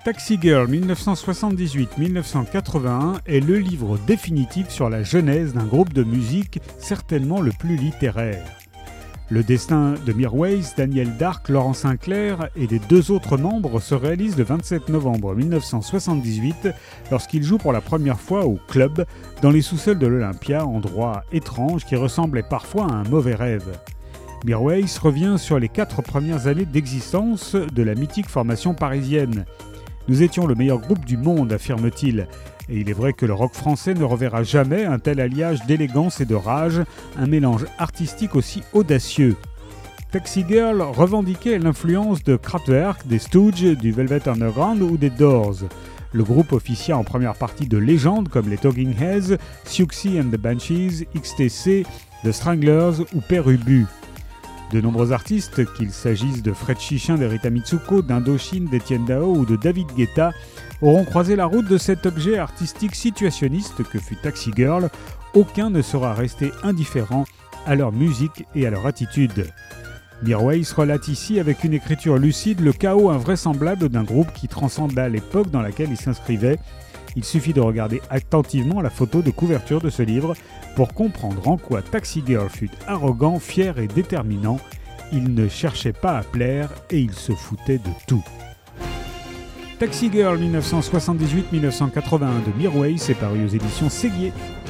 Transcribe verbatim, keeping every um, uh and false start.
Taxi Girl mille neuf cent soixante-dix-huit à mille neuf cent quatre-vingt-un est le livre définitif sur la genèse d'un groupe de musique certainement le plus littéraire. Le destin de Mirwais, Daniel Dark, Laurent Sinclair et des deux autres membres se réalise le vingt-sept novembre mille neuf cent soixante-dix-huit lorsqu'ils jouent pour la première fois au club dans les sous-sols de l'Olympia, endroit étrange qui ressemblait parfois à un mauvais rêve. Mirwais revient sur les quatre premières années d'existence de la mythique formation parisienne. « Nous étions le meilleur groupe du monde », affirme-t-il. Et il est vrai que le rock français ne reverra jamais un tel alliage d'élégance et de rage, un mélange artistique aussi audacieux. Taxi Girl revendiquait l'influence de Kraftwerk, des Stooges, du Velvet Underground ou des Doors. Le groupe officia en première partie de légendes comme les Talking Heads, Siouxsie and the Banshees, X T C, The Stranglers ou Père Ubu. De nombreux artistes, qu'il s'agisse de Fred Chichin d'Erita Mitsuko, d'Indochine, d'Étienne Dao ou de David Guetta, auront croisé la route de cet objet artistique situationniste que fut Taxi Girl. Aucun ne sera resté indifférent à leur musique et à leur attitude. Mirwais relate ici avec une écriture lucide le chaos invraisemblable d'un groupe qui transcenda l'époque dans laquelle il s'inscrivait. Il suffit de regarder attentivement la photo de couverture de ce livre pour comprendre en quoi Taxi Girl fut arrogant, fier et déterminant. Il ne cherchait pas à plaire et il se foutait de tout. Taxi Girl mille neuf cent soixante-dix-huit à mille neuf cent quatre-vingt-un de Mirwais est paru aux éditions Séguier.